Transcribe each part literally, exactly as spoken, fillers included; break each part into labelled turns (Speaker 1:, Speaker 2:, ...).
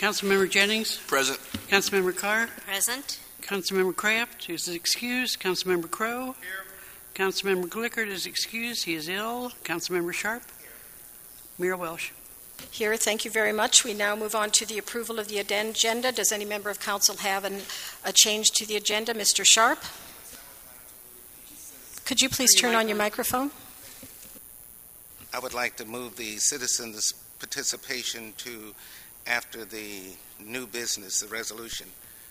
Speaker 1: Councilmember Jennings.
Speaker 2: Present.
Speaker 1: Councilmember Carr.
Speaker 3: Present.
Speaker 1: Councilmember Kraft is excused. Councilmember Crowe. Here. Councilmember Glickert is excused. He is ill. Councilmember Sharp. Here. Mayor Welsh.
Speaker 4: Here, thank you very much. We now move on to the approval of the agenda. Does any member of council have an, a change to the agenda? Mister Sharp? Could you please turn on your microphone?
Speaker 5: I would like to move the citizens' participation to after the new business, the resolution.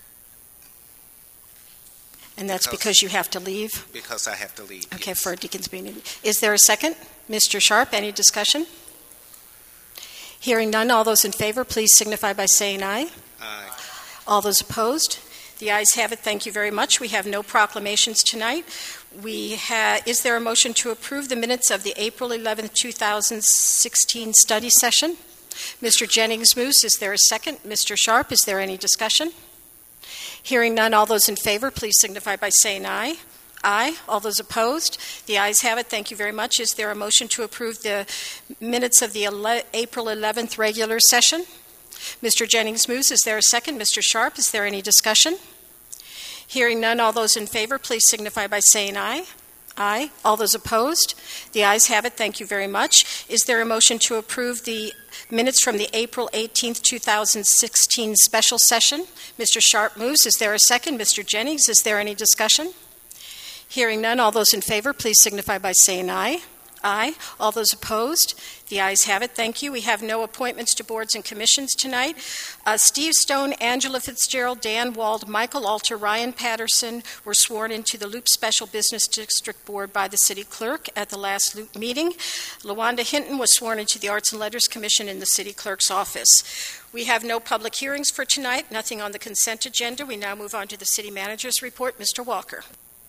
Speaker 4: And that's because, because you have to leave?
Speaker 5: Because I have to leave.
Speaker 4: Okay,
Speaker 5: yes.
Speaker 4: for Deacon's meeting. Is there a second? Mister Sharp, any discussion? Hearing none, all those in favor, please signify by saying aye.
Speaker 5: Aye.
Speaker 4: All those opposed? The ayes have it. Thank you very much. We have no proclamations tonight. We ha- is there a motion to approve the minutes of the April eleventh, two thousand sixteen study session? Mister Jennings moves. Is there a second? Mister Sharp, is there any discussion? Hearing none, all those in favor, please signify by saying aye. Aye. All those opposed? The ayes have it. Thank you very much. Is there a motion to approve the minutes of the ele- April eleventh regular session? Mister Jennings moves. Is there a second? Mister Sharp, is there any discussion? Hearing none, all those in favor, please signify by saying aye. Aye. All those opposed? The ayes have it. Thank you very much. Is there a motion to approve the minutes from the April eighteenth, two thousand sixteen special session? Mister Sharp moves. Is there a second? Mister Jennings, is there any discussion? Hearing none, all those in favor, please signify by saying aye. Aye. All those opposed? The ayes have it. Thank you. We have no appointments to boards and commissions tonight. Uh, Steve Stone, Angela Fitzgerald, Dan Wald, Michael Alter, Ryan Patterson were sworn into the Loop Special Business District Board by the City Clerk at the last Loop meeting. LaWanda Hinton was sworn into the Arts and Letters Commission in the City Clerk's office. We have no public hearings for tonight, nothing on the consent agenda. We now move on to the City Manager's report. Mister Walker.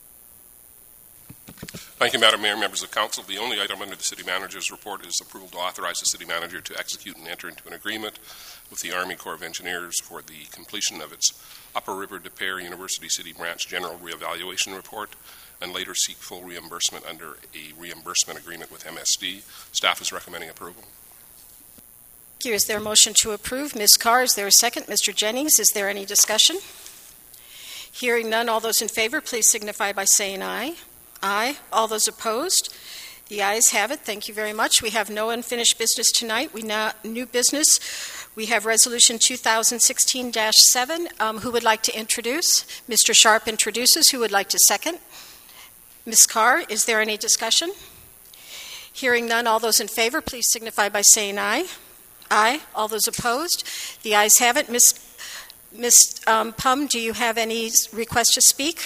Speaker 6: Thank you, Madam Mayor, members of Council. The only item under the City Manager's report is approval to authorize the City Manager to execute and enter into an agreement with the Army Corps of Engineers for the completion of its Upper River de Pere University City Branch General Reevaluation Report and later seek full reimbursement under a reimbursement agreement with M S D. Staff is recommending approval.
Speaker 4: Thank you. Is there a motion to approve? Miz Carr, is there a second? Mister Jennings, is there any discussion? Hearing none, all those in favor, please signify by saying aye. Aye. All those opposed? The ayes have it. Thank you very much. We have no unfinished business tonight. We now new business. We have Resolution two thousand sixteen dash seven. Um, who would like to introduce? Mister Sharp introduces. Who would like to second? Miz Carr, is there any discussion? Hearing none, all those in favor, please signify by saying aye. Aye. All those opposed? The ayes have it. Miz Miz Um, Pum, do you have any request to speak?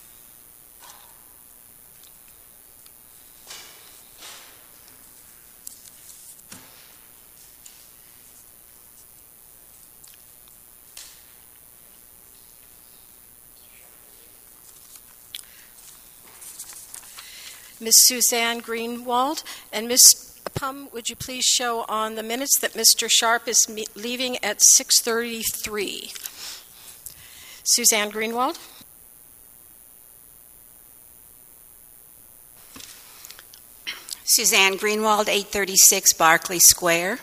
Speaker 4: Miz Suzanne Greenwald. And Miz Pum, would you please show on the minutes that Mister Sharp is me- leaving at six thirty-three. Suzanne Greenwald.
Speaker 7: Suzanne Greenwald, eight thirty-six Barclay Square.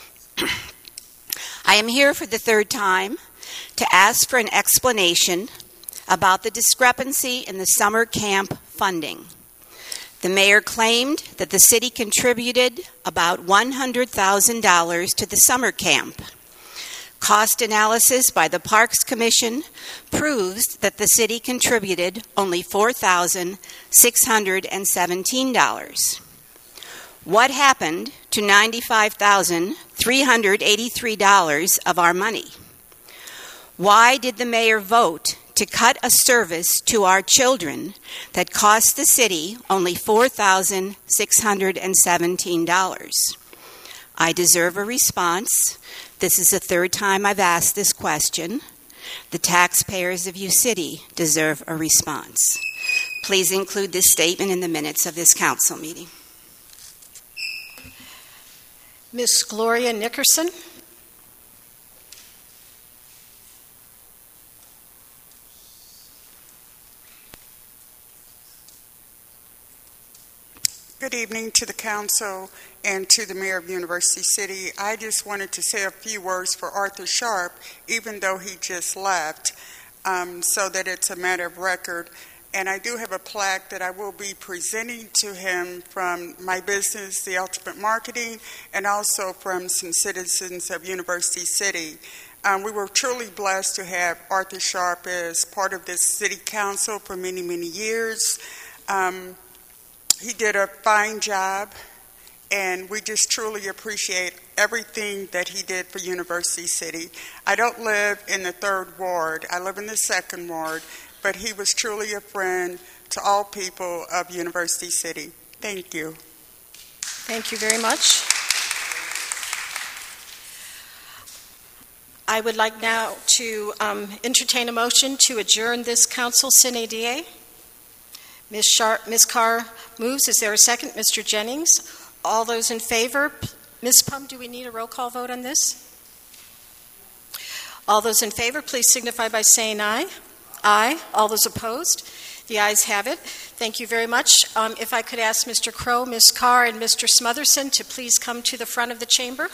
Speaker 7: I am here for the third time to ask for an explanation about the discrepancy in the summer camp funding. The mayor claimed that the city contributed about one hundred thousand dollars to the summer camp. Cost analysis by the Parks Commission proves that the city contributed only four thousand six hundred seventeen dollars. What happened to ninety-five thousand three hundred eighty-three dollars of our money? Why did the mayor vote to cut a service to our children that cost the city only four thousand six hundred seventeen dollars? I deserve a response. This is the third time I've asked this question. The taxpayers of U City deserve a response. Please include this statement in the minutes of this council meeting.
Speaker 4: Miz Gloria Nickerson.
Speaker 2: Good evening to the council and to the mayor of University City. I just wanted to say a few words for Arthur Sharp, even though he just left, um, so that it's a matter of record. And I do have a plaque that I will be presenting to him from my business, The Ultimate Marketing, and also from some citizens of University City. Um, we were truly blessed to have Arthur Sharp as part of this city council for many, many years. Um, He did a fine job, and we just truly appreciate everything that he did for University City. I don't live in the third ward. I live in the second ward, but he was truly a friend to all people of University City. Thank you.
Speaker 4: Thank you very much. I would like now to um, entertain a motion to adjourn this council sine die. Miz Sharp, Miz Carr moves. Is there a second? Mister Jennings. All those in favor? Miz Pum, do we need a roll call vote on this? All those in favor, please signify by saying aye. Aye. All those opposed? The ayes have it. Thank you very much. Um, if I could ask Mister Crow, Miz Carr, and Mister Smotherson to please come to the front of the chamber.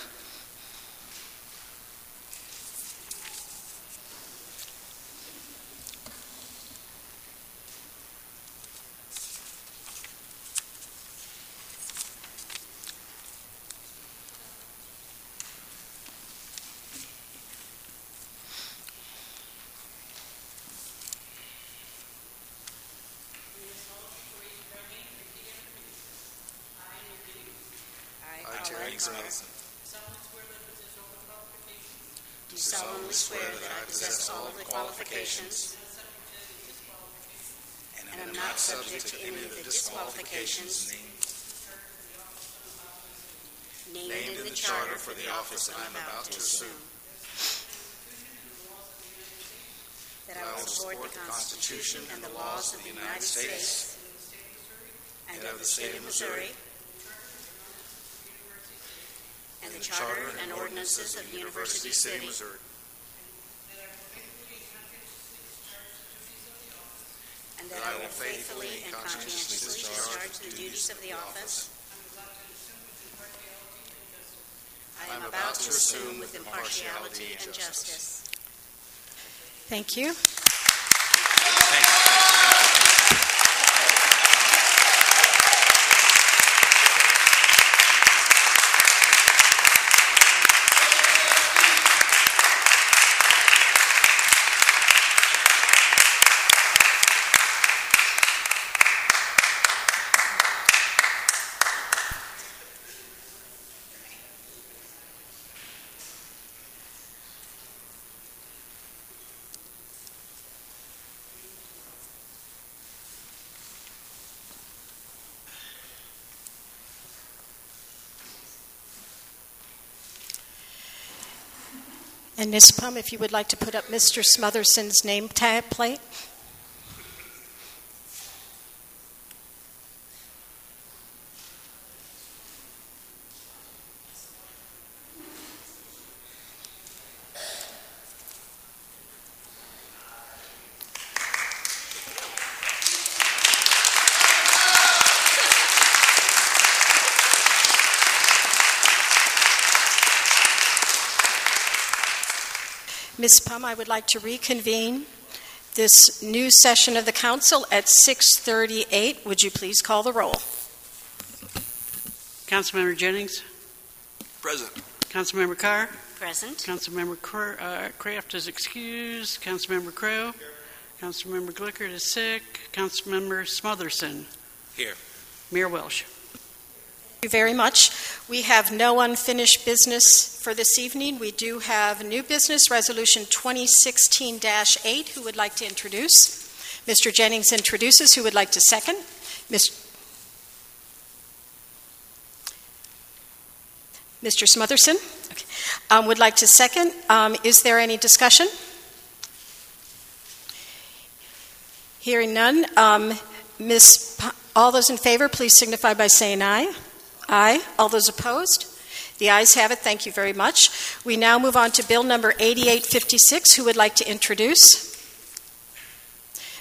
Speaker 3: Do solemnly swear that I possess all the qualifications and am not subject to any of the disqualifications named in the charter for the office I am about to assume. That I will support the Constitution and the laws of the United States and of the state of Missouri, and the charter and ordinances of University City, Missouri. And that I will faithfully and conscientiously discharge the duties of the office I am about to assume with impartiality and justice.
Speaker 4: Thank you. And Miz Pum, if you would like to put up Mister Smotherson's name tag plate. Miz Pum, I would like to reconvene this new session of the council at six thirty-eight. Would you please call the roll?
Speaker 1: Councilmember Jennings.
Speaker 8: Present.
Speaker 1: Councilmember Carr.
Speaker 3: Present.
Speaker 1: Councilmember Cr- uh, Kraft is excused. Councilmember Crow. Here. Councilmember Glickert is sick. Councilmember Smotherson.
Speaker 8: Here.
Speaker 1: Mayor Welsh.
Speaker 4: Thank you very much. We have no unfinished business for this evening. We do have new business, Resolution twenty sixteen dash eight. Who would like to introduce? Mister Jennings introduces. Who would like to second? Mister Mister Smotherson okay. um, would like to second. Um, is there any discussion? Hearing none. Um, Miz P- all those in favor, please signify by saying aye. Aye. All those opposed? The ayes have it. Thank you very much. We now move on to Bill number eighty-eight fifty-six. Who would like to introduce?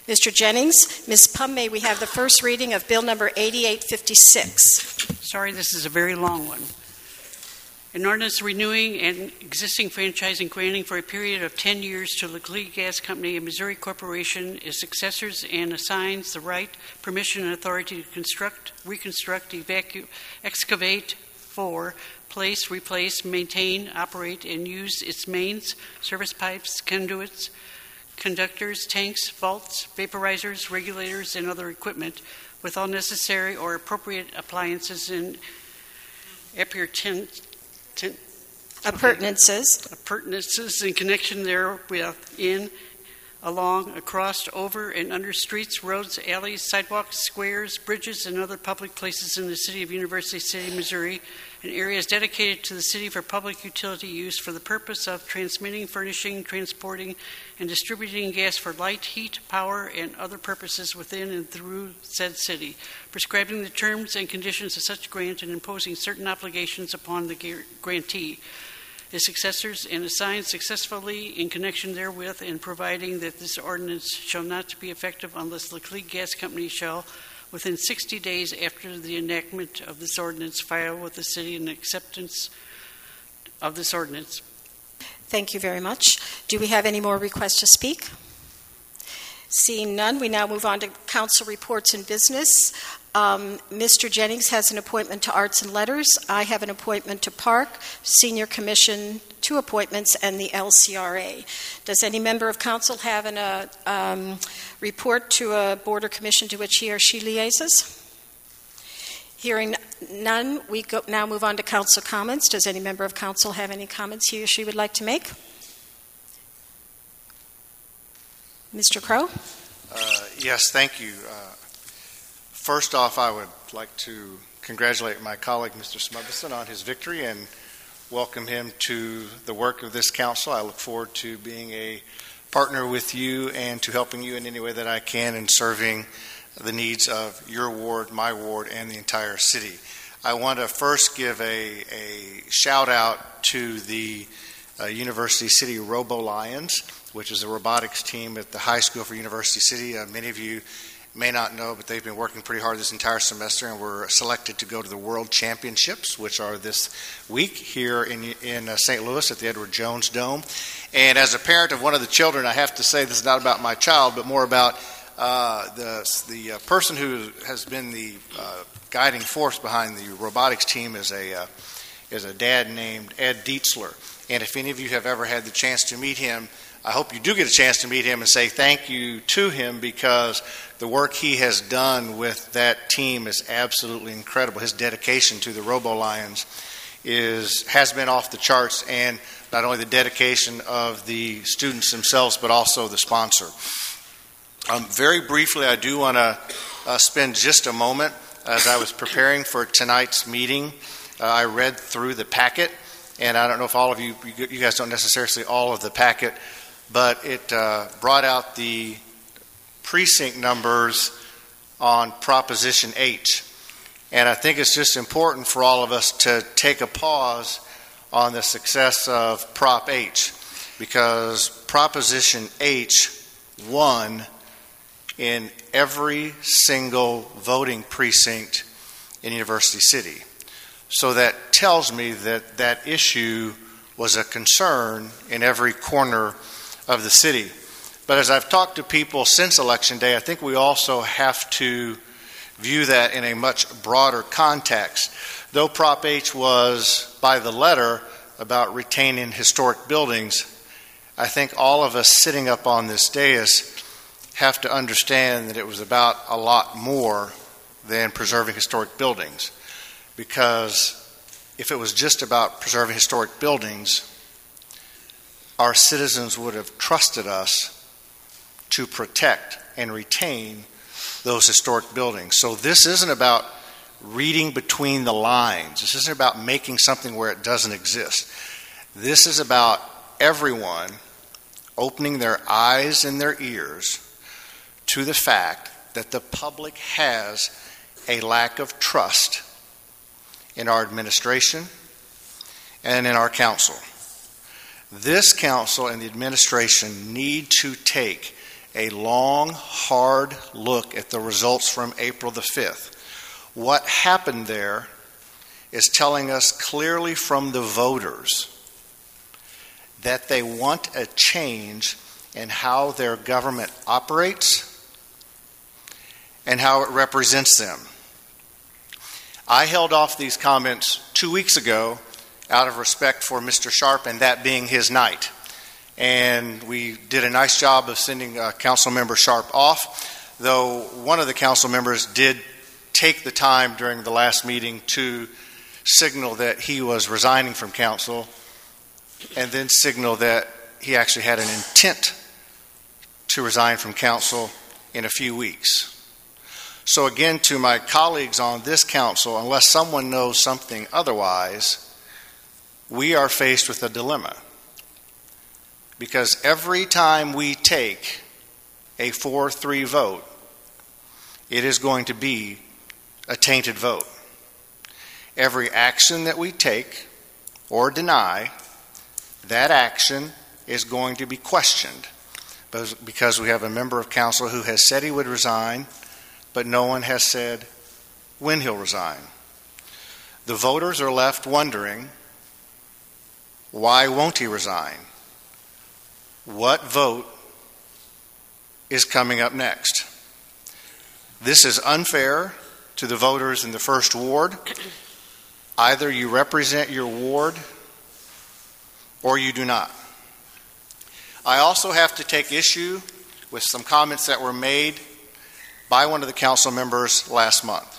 Speaker 4: Mister Jennings, Miz Pum, may we have the first reading of Bill Number eighty-eight fifty-six?
Speaker 1: Sorry, this is a very long one. An ordinance renewing an existing franchise and granting for a period of ten years to Laclede Gas Company, a Missouri corporation, its successors, and assigns the right, permission, and authority to construct, reconstruct, evacuate, excavate for, place, replace, maintain, operate, and use its mains, service pipes, conduits, conductors, tanks, vaults, vaporizers, regulators, and other equipment with all necessary or appropriate appliances and appurtenances
Speaker 4: Appurtenances.
Speaker 1: appurtenances in connection therewith in, along, across, over, and under streets, roads, alleys, sidewalks, squares, bridges, and other public places in the city of University City, Missouri, and areas dedicated to the city for public utility use for the purpose of transmitting, furnishing, transporting, and distributing gas for light, heat, power, and other purposes within and through said city, prescribing the terms and conditions of such grant and imposing certain obligations upon the grantee, his successors, and assigned successfully in connection therewith, and providing that this ordinance shall not be effective unless Laclede Gas Company shall, within sixty days after the enactment of this ordinance, file with the city an acceptance of this ordinance.
Speaker 4: Thank you very much. Do we have any more requests to speak? Seeing none, we now move on to council reports and business. Um, Mister Jennings has an appointment to Arts and Letters. I have an appointment to Park, Senior Commission, two appointments, and the L C R A. Does any member of council have an uh, um, report to a board or commission to which he or she liaises? Hearing none, we go, now move on to council comments. Does any member of council have any comments he or she would like to make? Mister Crow?
Speaker 8: Uh, yes, thank you. Uh, first off, I would like to congratulate my colleague, Mister Smuggleston, on his victory and welcome him to the work of this council. I look forward to being a partner with you and to helping you in any way that I can in serving the needs of your ward, my ward, and the entire city. I want to first give a, a shout out to the uh, University City Robo Lions, which is a robotics team at the high school for University City. Uh, many of you may not know, but they've been working pretty hard this entire semester and were selected to go to the World Championships, which are this week here in, in uh, Saint Louis at the Edward Jones Dome. And as a parent of one of the children, I have to say this is not about my child, but more about uh, the, the uh, person who has been the uh, guiding force behind the robotics team is a, uh, is a dad named Ed Dietzler. And if any of you have ever had the chance to meet him, I hope you do get a chance to meet him and say thank you to him, because the work he has done with that team is absolutely incredible. His dedication to the Robo Lions is has been off the charts, and not only the dedication of the students themselves, but also the sponsor. Um, very briefly, I do want to uh, spend just a moment. As I was preparing for tonight's meeting, uh, I read through the packet, and I don't know if all of you, you guys don't necessarily see all of the packet, but it uh, brought out the precinct numbers on Proposition H. And I think it's just important for all of us to take a pause on the success of Prop H, because Proposition H won in every single voting precinct in University City. So that tells me that that issue was a concern in every corner of the city. But as I've talked to people since Election Day, I think we also have to view that in a much broader context. Though Prop H was by the letter about retaining historic buildings, I think all of us sitting up on this dais have to understand that it was about a lot more than preserving historic buildings. Because if it was just about preserving historic buildings, our citizens would have trusted us to protect and retain those historic buildings. So this isn't about reading between the lines. This isn't about making something where it doesn't exist. This is about everyone opening their eyes and their ears to the fact that the public has a lack of trust in our administration and in our council. This council and the administration need to take a long, hard look at the results from April the fifth. What happened there is telling us clearly from the voters that they want a change in how their government operates and how it represents them. I held off these comments two weeks ago out of respect for Mister Sharp and that being his night. And we did a nice job of sending uh, Councilmember Sharp off, though one of the council members did take the time during the last meeting to signal that he was resigning from council and then signal that he actually had an intent to resign from council in a few weeks. So again, to my colleagues on this council, unless someone knows something otherwise, we are faced with a dilemma. Because every time we take a four three vote, it is going to be a tainted vote. Every action that we take or deny, that action is going to be questioned because we have a member of council who has said he would resign, but no one has said when he'll resign. The voters are left wondering, why won't he resign? What vote is coming up next? This is unfair to the voters in the first ward. Either you represent your ward or you do not. I also have to take issue with some comments that were made by one of the council members last month.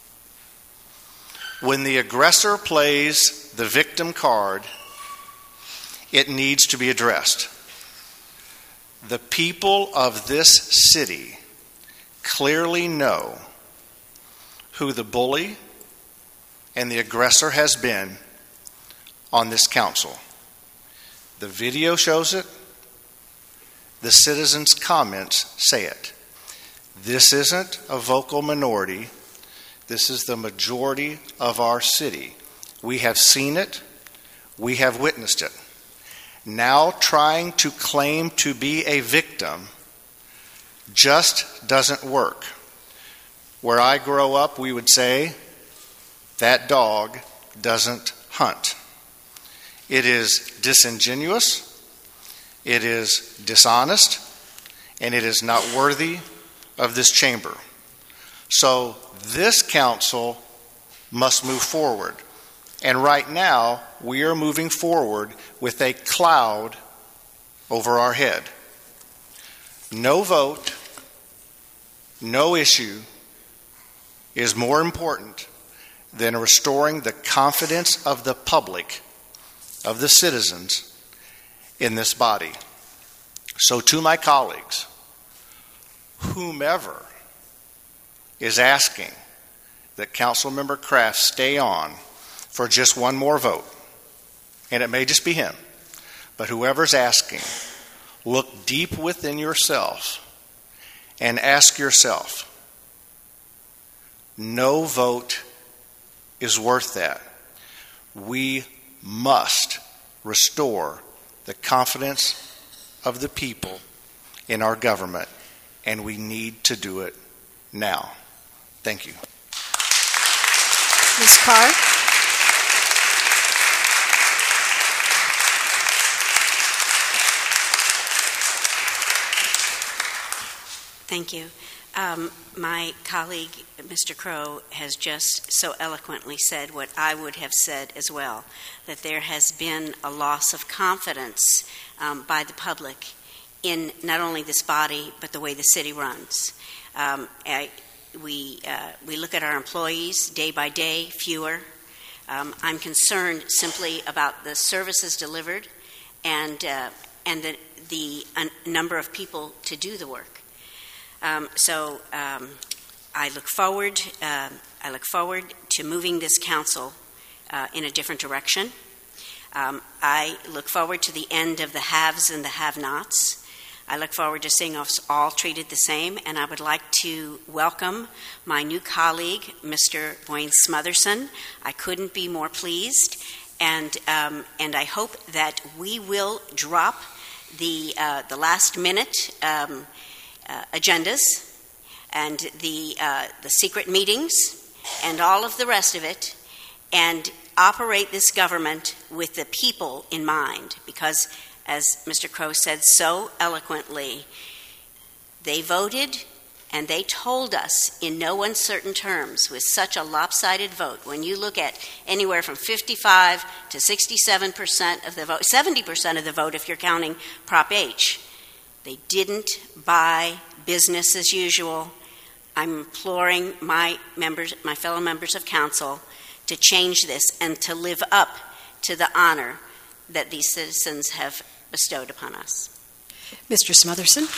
Speaker 8: When the aggressor plays the victim card, it needs to be addressed. The people of this city clearly know who the bully and the aggressor has been on this council. The video shows it. The citizens' comments say it. This isn't a vocal minority. This is the majority of our city. We have seen it. We have witnessed it. Now trying to claim to be a victim just doesn't work. Where I grow up, we would say, that dog doesn't hunt. It is disingenuous, it is dishonest, and it is not worthy of this chamber. So this council must move forward. And right now, we are moving forward with a cloud over our head. No vote, no issue is more important than restoring the confidence of the public, of the citizens in this body. So to my colleagues, whomever is asking that Councilmember Kraft stay on for just one more vote, and it may just be him, but whoever's asking, look deep within yourself and ask yourself, no vote is worth that. We must restore the confidence of the people in our government, and we need to do it now. Thank you.
Speaker 4: Miz Carr?
Speaker 3: Thank you. Um, my colleague, Mister Crow, has just so eloquently said what I would have said as well, that there has been a loss of confidence um, by the public in not only this body, but the way the city runs. Um, I, we, uh, we look at our employees day by day, fewer. Um, I'm concerned simply about the services delivered and, uh, and the, the uh, number of people to do the work. Um, so um, I look forward. Uh, I look forward to moving this council uh, in a different direction. Um, I look forward to the end of the haves and the have-nots. I look forward to seeing us all treated the same, and I would like to welcome my new colleague, Mister Wayne Smotherson. I couldn't be more pleased, and um, and I hope that we will drop the uh, the last minute. Um, uh, agendas and the, uh, the secret meetings and all of the rest of it, and operate this government with the people in mind. Because, as Mister Crow said so eloquently, they voted and they told us in no uncertain terms, with such a lopsided vote, when you look at anywhere from fifty-five to sixty-seven percent of the vote, seventy percent of the vote if you're counting Prop H, they didn't buy business as usual. I'm imploring my members, my fellow members of council, to change this and to live up to the honor that these citizens have bestowed upon us.
Speaker 4: Mister Smotherson.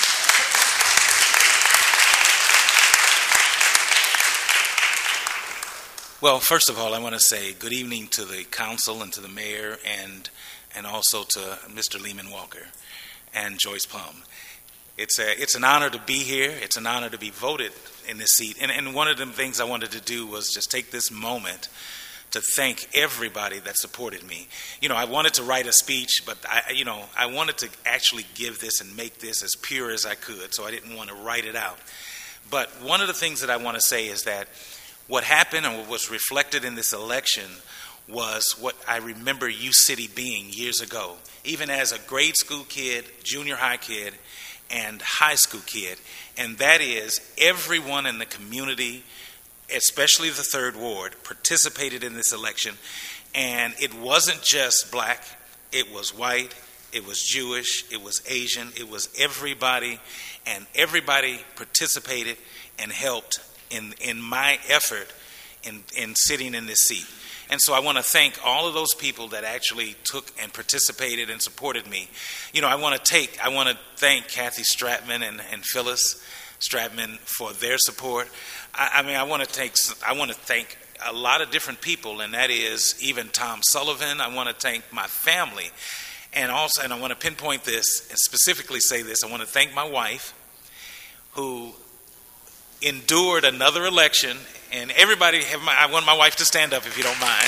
Speaker 9: Well, first of all, I want to say good evening to the council and to the mayor and and also to Mister Lehman Walker and Joyce Plum. It's a, it's an honor to be here. It's an honor to be voted in this seat. And, and one of the things I wanted to do was just take this moment to thank everybody that supported me. You know, I wanted to write a speech, but I, you know, I wanted to actually give this and make this as pure as I could, so I didn't want to write it out. But one of the things that I want to say is that what happened and what was reflected in this election was what I remember U City being years ago, even as a grade school kid, junior high kid, and high school kid. And that is, everyone in the community, especially the third ward, participated in this election. And it wasn't just black, it was white, it was Jewish, it was Asian, it was everybody, and everybody participated and helped in in my effort in, in sitting in this seat. And so I want to thank all of those people that actually took and participated and supported me. You know, I want to take, I want to thank Kathy Stratman and, and Phyllis Stratman for their support. I, I mean, I want to take, I want to thank a lot of different people, and that is even Tom Sullivan. I want to thank my family. And also, and I want to pinpoint this and specifically say this, I want to thank my wife, who endured another election. And everybody, have my, I want my wife to stand up if you don't mind.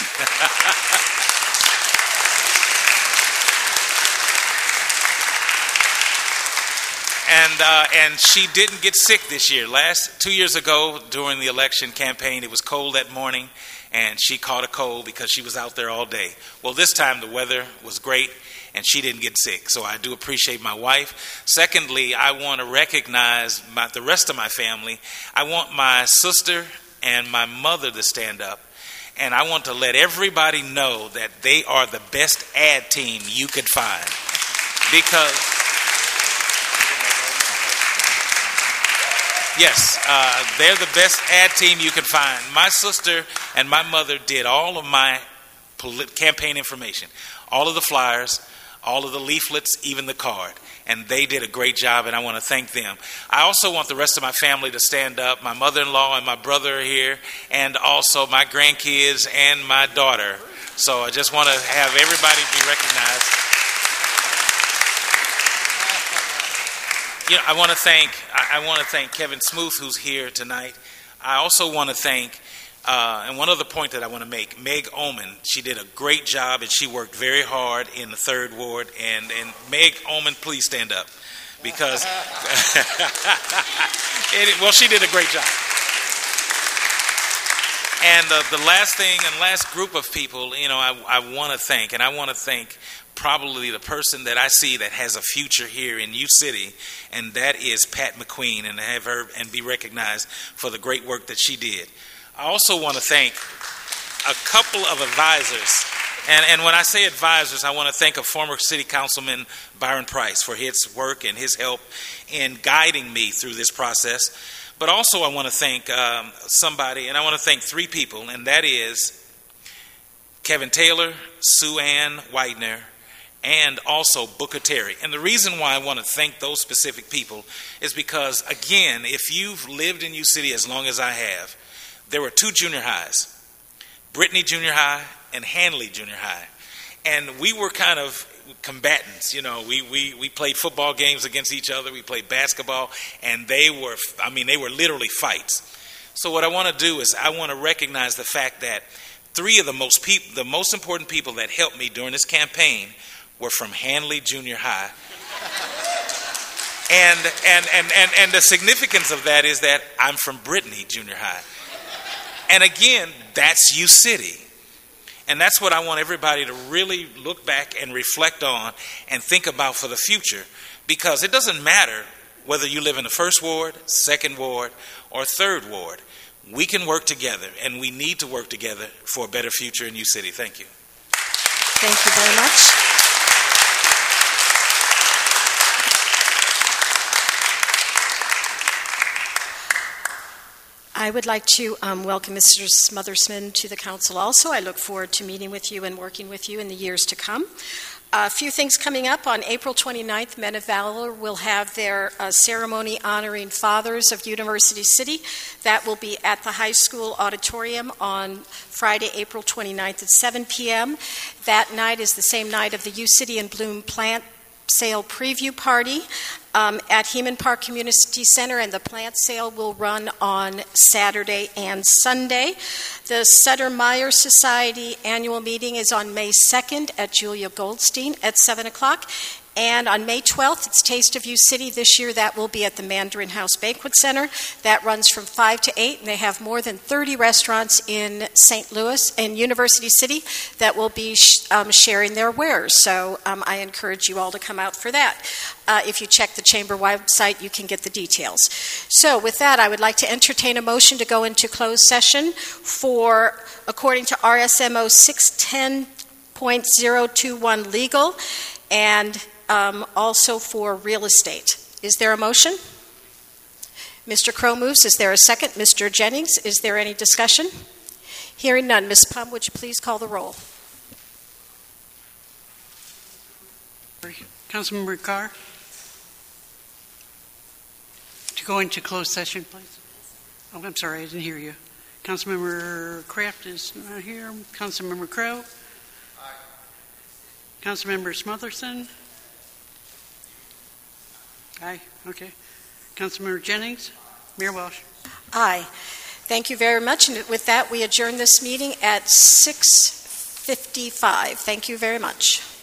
Speaker 9: and uh, and she didn't get sick this year. Last two years ago during the election campaign, it was cold that morning, and she caught a cold because she was out there all day. Well, this time the weather was great, and she didn't get sick. So I do appreciate my wife. Secondly, I want to recognize my, the rest of my family. I want my sister and my mother to stand up. And I want to let everybody know that they are the best ad team you could find. Because, yes, uh, they're the best ad team you could find. My sister and my mother did all of my polit- campaign information, all of the flyers, all of the leaflets, even the card. And they did a great job, and I want to thank them. I also want the rest of my family to stand up. My mother-in-law and my brother are here, and also my grandkids and my daughter. So I just want to have everybody be recognized. You know, I want to thank I want to thank Kevin Smoot, who's here tonight. I also want to thank Uh, and one other point that I want to make, Meg Oman, she did a great job, and she worked very hard in the third ward. And, and Meg Oman, please stand up, because it, well, she did a great job. And uh, the last thing and last group of people, you know, I, I want to thank, and I want to thank probably the person that I see that has a future here in U City, and that is Pat McQueen, and have her and be recognized for the great work that she did. I also want to thank a couple of advisors. And, and when I say advisors, I want to thank a former city councilman, Byron Price, for his work and his help in guiding me through this process. But also I want to thank um, somebody, and I want to thank three people, and that is Kevin Taylor, Sue Ann Widener, and also Booker Terry. And the reason why I want to thank those specific people is because, again, if you've lived in U City as long as I have, there were two junior highs, Brittany Junior High and Hanley Junior High. And we were kind of combatants, you know. We, we, we played football games against each other. We played basketball, and they were, I mean, they were literally fights. So what I want to do is I want to recognize the fact that three of the most peop- the most important people that helped me during this campaign were from Hanley Junior High. And, and, and, and, and the significance of that is that I'm from Brittany Junior High. And again, that's U City. And that's what I want everybody to really look back and reflect on and think about for the future. Because it doesn't matter whether you live in the first ward, second ward, or third ward. We can work together, and we need to work together for a better future in U City. Thank you.
Speaker 4: Thank you very much. I would like to um, welcome Mister Smothersman to the council also. I look forward to meeting with you and working with you in the years to come. A few things coming up. On April twenty-ninth, Men of Valor will have their uh, ceremony honoring fathers of University City. That will be at the high school auditorium on Friday, April twenty-ninth at seven p.m. That night is the same night of the U City and Bloom plant sale preview party um, at Heman Park Community Center, and the plant sale will run on Saturday and Sunday. The Sutter Meyer Society annual meeting is on May second at Julia Goldstein at seven o'clock. And on May twelfth, it's Taste of U City this year. That will be at the Mandarin House Banquet Center. That runs from five to eight, and they have more than thirty restaurants in Saint Louis and University City that will be sh- um, sharing their wares. So um, I encourage you all to come out for that. Uh, if you check the Chamber website, you can get the details. So with that, I would like to entertain a motion to go into closed session for, according to R S M O six ten point oh two one legal, and Um, also for real estate. Is there a motion? Mister Crow moves. Is there a second? Mister Jennings, is there any discussion? Hearing none. Miz Plum, would you please call the roll?
Speaker 1: Councilmember Carr? To go into closed session, please. Oh, I'm sorry, I didn't hear you. Councilmember Kraft is not here. Councilmember Crow? Aye. Councilmember Smotherson? Aye, okay. Councilmember Jennings? Mayor Walsh?
Speaker 4: Aye. Thank you very much. And with that, we adjourn this meeting at six fifty-five. Thank you very much.